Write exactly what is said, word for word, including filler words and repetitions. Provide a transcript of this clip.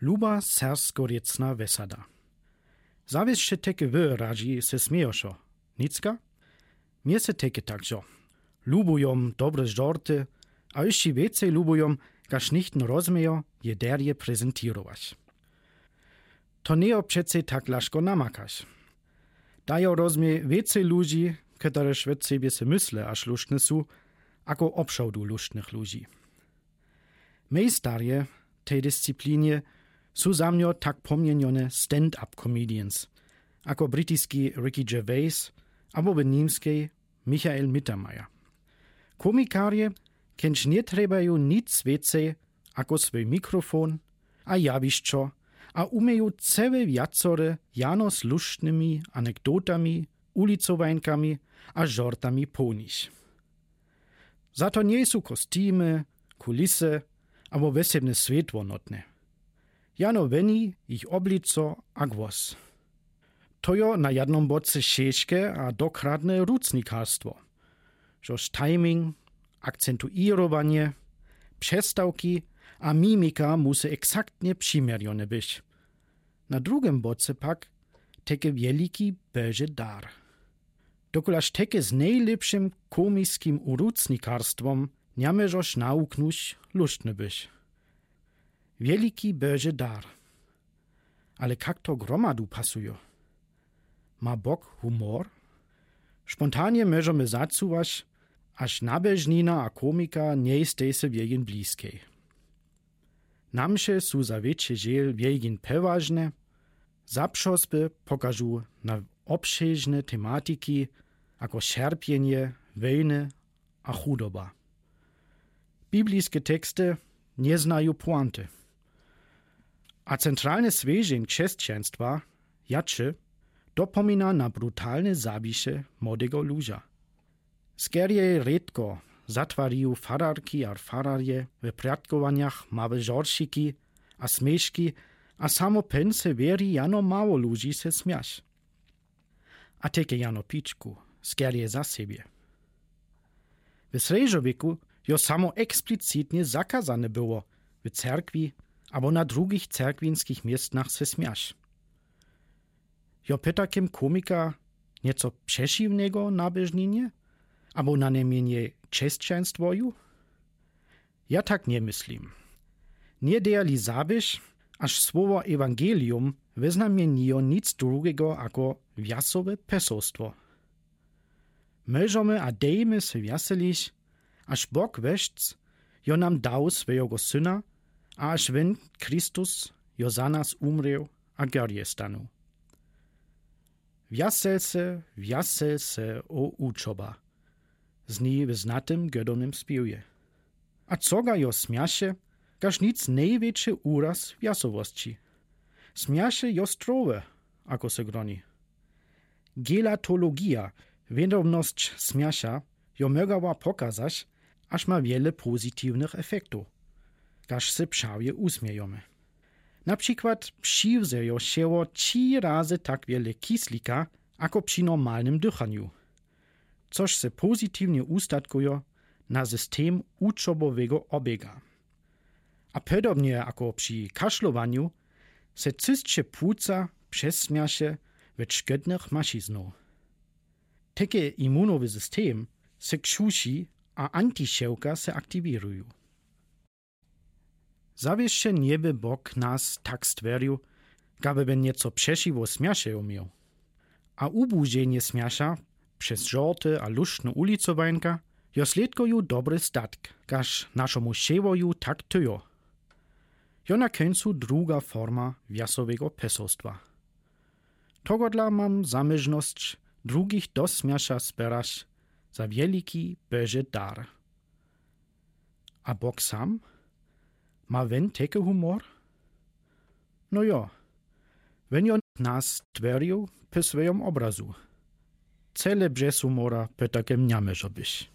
Luba sersko-riecna wesada. Zawieszcze teke wyradzi se śmiejoszo, nicka? Mnie se teke takżo. Lubujom dobre żorty, a jeszcze więcej lubujom, gaż nichten rozmiejo je derje prezentirować. To nie przece tak laszko namakasz. Dajo rozmie więcej ludzi, które szwed sobie se mysle, aż luszne su, ako obszodu lusznych ludzi. Mej starje, tej dyscyplinie, su za mnio tak pomienione stand-up comedians, ako brytyjski Ricky Gervais, albo w niemskiej Michael Mittermeier. Komikarje, kenč nie trebajú nic więcej, ako svoj mikrofon a jawiščo, a umieją całe wiacore jano s luštnymi anekdotami, ulicowajnkami a żortami ponić. Za to nie są kostymy, kulisy albo wesebne svetło notne. Jano weni ich oblico a głos. To jo na jednom boce šeške a dokradne rucnikarstwo. Żoż timing, akcentuirowanie, przestawki a mimika musi eksaktnie przymierzone być. Na drugim boce pak teke wielki Boży dar. Dokulaż teke z najlepszym komiskim urucnikarstwom nie możesz nauknąć luštny być. Wielki Boży dar. Ale jak to gromadu pasuje? Ma Bóg humor? Spontanie możemy zacuwać, aż nabeżnina a komika nie stej se wiegin bliskiej. Namše su za větše žel wiegin peważne, zapšosby pokażu na obšežne tematiki, ako šerpjenje, wojny a chudoba. Biblijskie teksty nie znają pointy. A centralne swieżeń chrześcijaństwa, jaczy, dopomina na brutalne zabisze młodego ludzia. Skerje redko zatwariu fararki a fararje w pradkowaniach małe żoršiki a smieszki, a samo pense weri jano mało ludzi se smiasz. A teke jano piczku, skerje za siebie. W srežowiku jo samo eksplicitnie zakazane było w cerkwi albo na drugich cerkwinskich miestnach se smiasz. Jo pytakiem komika nieco przeciwnego na beżninie? Albo na niemienie chrześcijaństwoju? Ja tak nie myślim. Nie dejali zabisz, aż słowo Ewangelium wyznamieniło nic drugiego jako wiasowe pesostwo. Możemy a dejmy se wiaselić, aż Bóg weszc, jo nam dał swojego syna, a aż wen Chrystus jo za nas umrał, a gorje stanu. Wiasel se, wiasel se o uczoba. Zni w znatym godomnym spiewie. A coga jo smiaše, każ nic największy uraz wiasowości. Smiaše jo strowe, ako se groni. Gelatologia, wiadomność smiasza, jo mogła pokazać, aż ma wiele pozytywnych efektów, każ se prawie usmiejemy. Na przykład przywzejo się trzy razy tak wiele kislika, ako przy normalnym dychaniu, což se pozytywnie ustatkuje na system uczobowego obiega. A podobnie jako przy kaszlowaniu se cystsze płuca przesmiasze w szkodnych masiznu. Takie immunowy system se krzusi, a antiszewka se aktywirują. Zawieszcze nieby Bóg nas tak stwierdził, gaby nieco przesiwo smiasze umiał. A uburzenie smiasza przez żorty a luštne ulicowajnka jo sledkuju dobry statk, każ naszemu szewoju tak tyjo. Jo na końcu druga forma wiasowego pesostwa. Togodla mam zamierzność drugich do smiasza sperasz za wielki Boży dar. A Bóg sam? Ma wen teke humor? No jo, wen jo nas stwierdził po swojom obrazu. Cele brzez humora pytakiem nie może być.